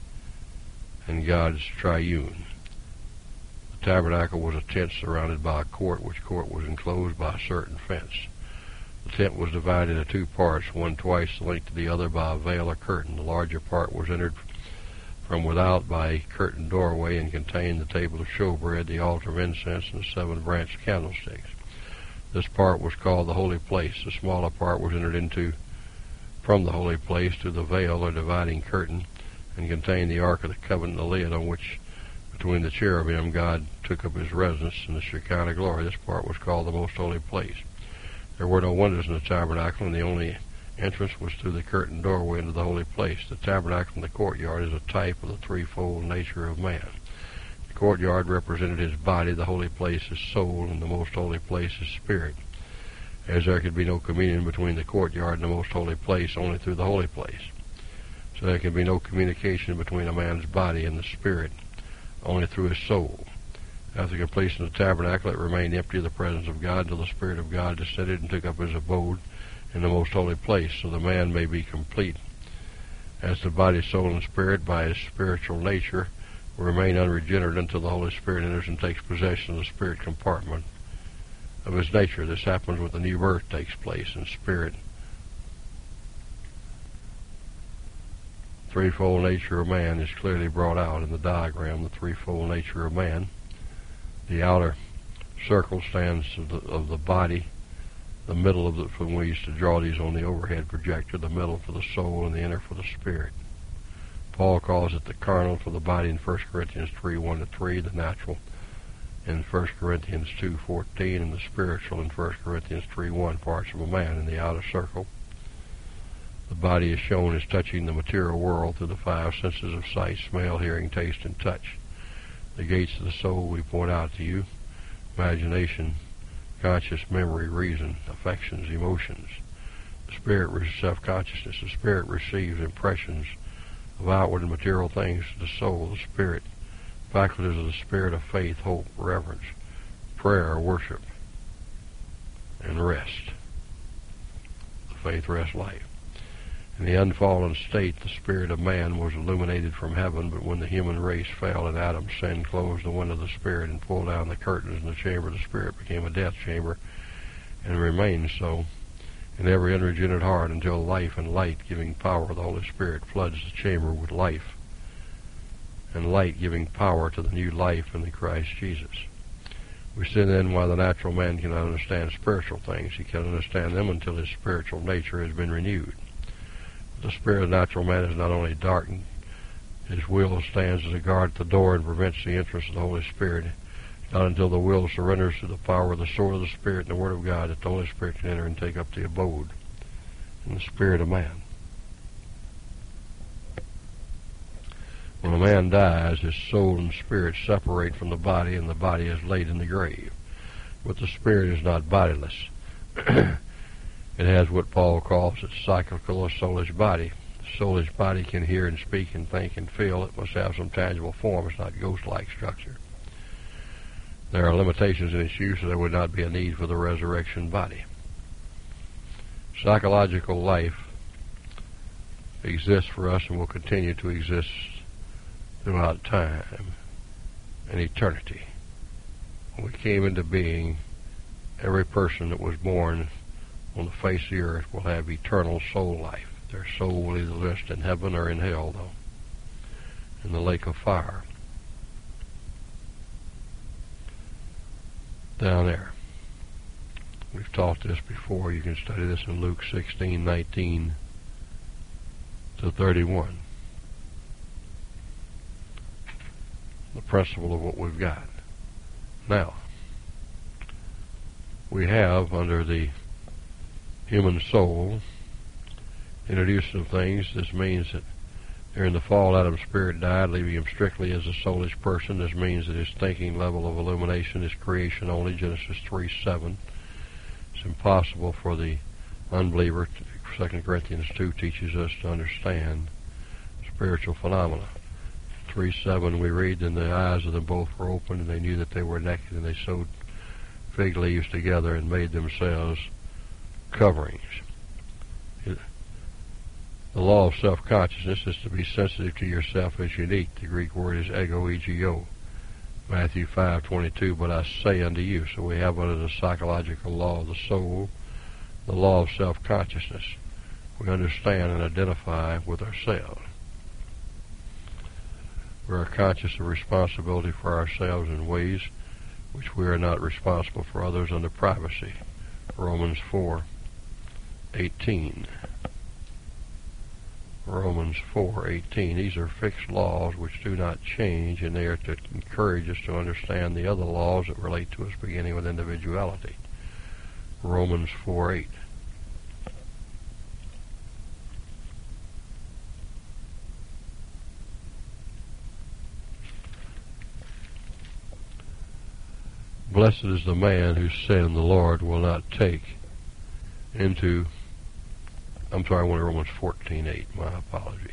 and God's triune. The tabernacle was a tent surrounded by a court, which court was enclosed by a certain fence. The tent was divided into two parts, one twice the length of the other by a veil or curtain. The larger part was entered from without by a curtained doorway and contained the table of showbread, the altar of incense, and the seven branched candlesticks. This part was called the holy place. The smaller part was entered into from the holy place to the veil or dividing curtain, and contained the ark of the covenant, the lid on which between the cherubim God took up his residence in the Shekinah glory. This part was called the most holy place. There were no windows in the tabernacle, and the only entrance was through the curtained doorway into the holy place. The tabernacle in the courtyard is a type of the threefold nature of man. The courtyard represented his body, the holy place his soul, and the most holy place his spirit. As there could be no communion between the courtyard and the most holy place, only through the holy place. So there can be no communication between a man's body and the spirit, only through his soul. After completion of the tabernacle, it remained empty of the presence of God until the Spirit of God descended and took up his abode in the most holy place, so the man may be complete. As the body, soul, and spirit, by his spiritual nature, will remain unregenerate until the Holy Spirit enters and takes possession of the spirit compartment of his nature. This happens when the new birth takes place in spirit. The threefold nature of man is clearly brought out in the diagram, the threefold nature of man. The outer circle stands of the, of the body, the middle of the, from we used to draw these on the overhead projector, the middle for the soul and the inner for the spirit. Paul calls it the carnal for the body in First Corinthians three one to three, the natural in First Corinthians two fourteen, and the spiritual in First Corinthians three one, parts of a man in the outer circle. The body is shown as touching the material world through the five senses of sight, smell, hearing, taste, and touch. The gates of the soul we point out to you: imagination, conscious memory, reason, affections, emotions. The spirit, self-consciousness. The spirit receives impressions of outward and material things to the soul. The spirit, faculties of the spirit of faith, hope, reverence, prayer, worship, and rest. The faith, rest, life. In the unfallen state, the spirit of man was illuminated from heaven, but when the human race fell and Adam's sin closed the window of the spirit and pulled down the curtains, and the chamber of the spirit became a death chamber, and remained so in every unregenerate heart until life and light-giving power of the Holy Spirit floods the chamber with life and light-giving power to the new life in the Christ Jesus. We see then why the natural man cannot understand spiritual things. He cannot understand them until his spiritual nature has been renewed. The spirit of the natural man is not only darkened, his will stands as a guard at the door and prevents the entrance of the Holy Spirit. Not until the will surrenders to the power of the sword of the Spirit and the Word of God that the Holy Spirit can enter and take up the abode in the spirit of man. When a man dies, his soul and spirit separate from the body, and the body is laid in the grave. But the spirit is not bodiless. It has what Paul calls its cyclical or soulish body. The soulish body can hear and speak and think and feel. It must have some tangible form. It's not ghost-like structure. There are limitations in its use, so there would not be a need for the resurrection body. Psychological life exists for us and will continue to exist throughout time and eternity. When we came into being, every person that was born on the face of the earth will have eternal soul life. Their soul will either rest in heaven or in hell, though, in the lake of fire. Down there. We've taught this before. You can study this in Luke sixteen, nineteen to thirty-one. The principle of what we've got. Now, we have, under the human soul, introduced some things. This means that during the fall, Adam's spirit died, leaving him strictly as a soulish person. This means that his thinking level of illumination is creation only, Genesis three seven. It's impossible for the unbeliever, Second Corinthians two teaches us, to understand spiritual phenomena. three seven we read, "And the eyes of them both were opened, and they knew that they were naked, and they sewed fig leaves together and made themselves coverings." It, The law of self-consciousness is to be sensitive to yourself as unique. The Greek word is ego, ego. Matthew five twenty-two, "But I say unto you." So we have under the psychological law of the soul, the law of self-consciousness. We understand and identify with ourselves. We are conscious of responsibility for ourselves in ways which we are not responsible for others under privacy. Romans four eighteen. Romans four eighteen. These are fixed laws which do not change, and they are to encourage us to understand the other laws that relate to us, beginning with individuality. Romans four eight. Blessed is the man whose sin the Lord will not take into I'm sorry, I went to Romans fourteen eight. My apology.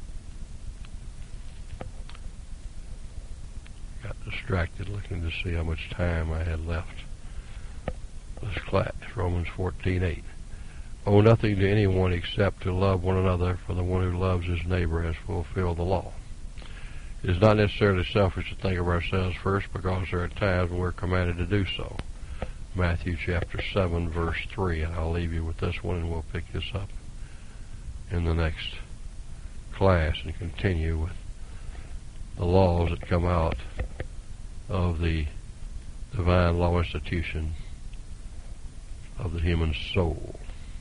Got distracted looking to see how much time I had left. This class, Romans fourteen eight. "Owe nothing to anyone except to love one another, for the one who loves his neighbor has fulfilled the law." It is not necessarily selfish to think of ourselves first, because there are times when we're commanded to do so. Matthew chapter seven, verse three, and I'll leave you with this one, and we'll pick this up in the next class and continue with the laws that come out of the divine law institution of the human soul.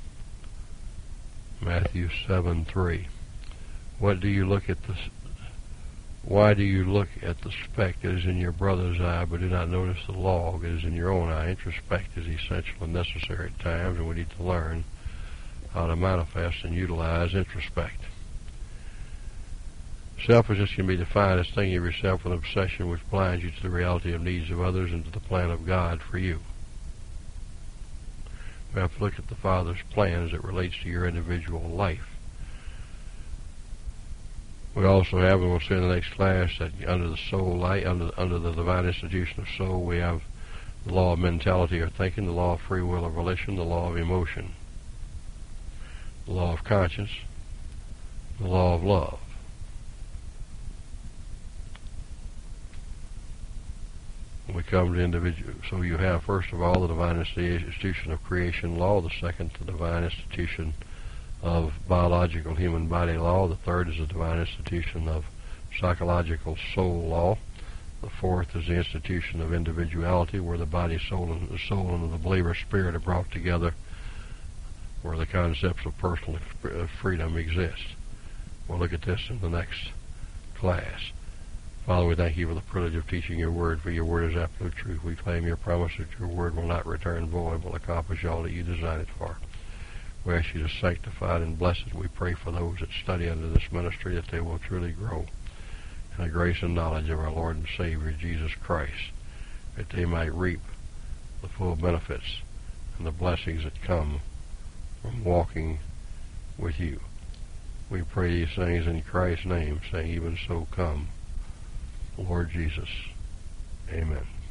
Matthew seven three. What do you look at the Why do you look at the speck that is in your brother's eye, but do not notice the log that is in your own eye? Introspect is essential and necessary at times, and we need to learn how to manifest and utilize introspect. Selfishness can be defined as thinking of yourself with an obsession which blinds you to the reality of needs of others and to the plan of God for you. We have to look at the Father's plan as it relates to your individual life. We also have, and we'll see in the next class, that under the soul light, under under the divine institution of soul, we have the law of mentality or thinking, the law of free will or volition, the law of emotion, the law of conscience, the law of love. We come to individual. So you have, first of all, the divine institution of creation law. The second, the divine institution of biological human body law. The third is the divine institution of psychological soul law. The fourth is the institution of individuality, where the body, soul, and the soul and the believer's spirit are brought together, where the concepts of personal freedom exist. We'll look at this in the next class. Father, we thank you for the privilege of teaching your word, for your word is absolute truth. We claim your promise that your word will not return void, will accomplish all that you design it for. We ask you to sanctify it and bless it. We pray for those that study under this ministry that they will truly grow in the grace and knowledge of our Lord and Savior, Jesus Christ, that they might reap the full benefits and the blessings that come from walking with you. We pray these things in Christ's name, saying, even so come, Lord Jesus. Amen.